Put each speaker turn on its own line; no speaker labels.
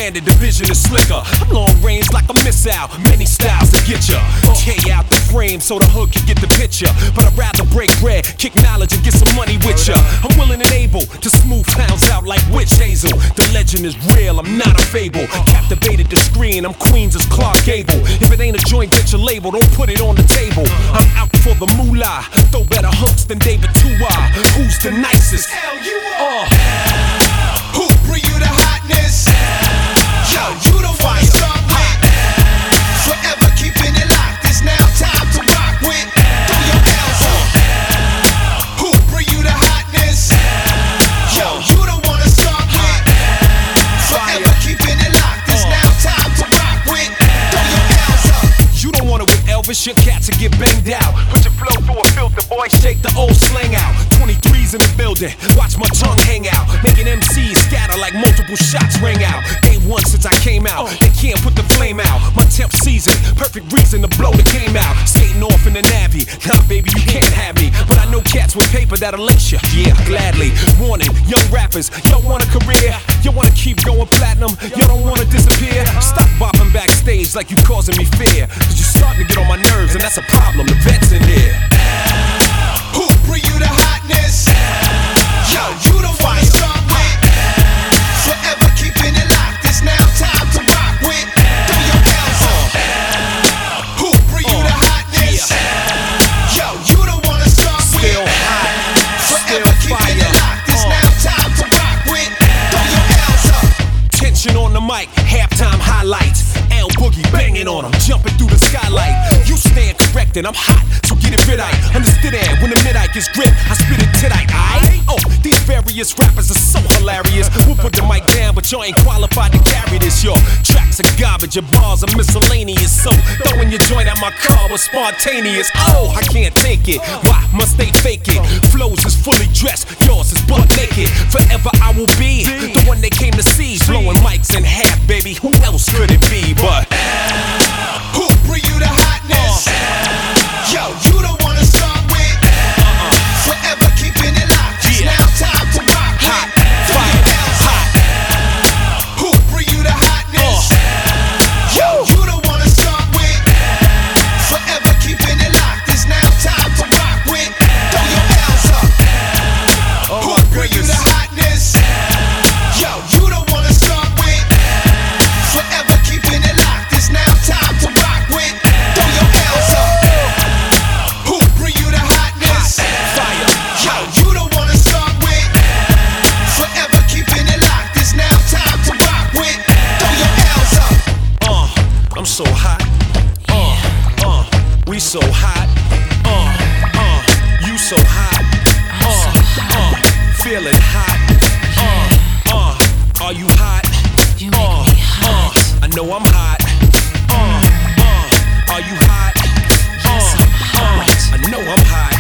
handed, the vision is slicker. I'm long range like a missile, many styles to get ya. Tear out the frame so the hood can get the picture. But I'd rather break bread, kick knowledge, and get some money with ya. I'm willing and able to smooth pounds out like witch hazel. The legend is real, I'm not a fable. Captivated the screen, I'm Queens as Clark Gable. If it ain't a joint venture label, don't put it on the table. I'm out for the moolah, throw better hooks than David Tua. Who's the nicest? Hell, you are.
Who bring you the hotness? Yo, you the one to start with. Forever keeping it locked. It's now time to rock with. Throw your hands up. Who bring you the hotness? Yo, you the one to start with. Forever keeping it locked. It's now time to rock with. Throw your hands up.
You don't want it with Elvis, your cats will get banged out. Put your flow through a filter, boy, shake the old slang out. 23's in the building, watch my tongue hang out. Making MCs scatter like multiple shots ring out. Day one since I came out, they can't put the flame out. My 10th season, perfect reason to blow the game out. Skating off in the Navy, nah baby you can't have me. But I know cats with paper that'll lace you, yeah gladly. Warning, young rappers, y'all want a career? You wanna keep going platinum, y'all don't wanna disappear? Stop bopping backstage like you causing me fear. Cause you're starting to get on my nerves and that's a problem, the vet's in there.
Who bring you the hotness? Yo, you the one to start with. Forever keeping it locked. It's now time to rock with. Throw your hands up. Who bring you the hotness? Yo, you the one to start with.
Still hot,
Forever
still
keeping
fire.
it locked. It's now time to rock with. Throw your hands up.
Tension on the mic, halftime highlights. L Boogie banging on them, jumping through the skylight. You stand corrected, I'm hot, so get it fit. Understood that when the mid-ike is gripped, I spit it tight. Oh, these various rappers are so hilarious. We'll put the mic down, but y'all ain't qualified to carry this. Your tracks are garbage, your bars are miscellaneous. So throwing your joint at my car was spontaneous. Oh, I can't take it. Why must they fake it? Flows is fully dressed, yours is butt naked. Forever I will be the one they came to see. Blowing mics in half, baby. Who else could it be but?
Who bring you the hotness? Yo, you the one to start with. Forever keeping it locked. It's now time to rock with.
Hot,
Throw
fire,
your hands up.
hot.
Who bring you the hotness? Yo, you the one to start with. Forever keeping it locked. It's now time to rock with. Throw your hands up. Who bring you the hotness? Yo, you the one to start with. Forever keeping it locked. It's now time to rock with. Throw your hands up. Who bring you the hotness?
Fire.
Yo, you the one to start with. Forever keeping it locked. It's now time to rock with. Throw your hands up.
I'm so hot. We so hot. You so hot. Feeling hot. Are you hot?
You make me hot.
I know I'm hot. Are you hot?
Yes, I'm hot.
I know I'm hot.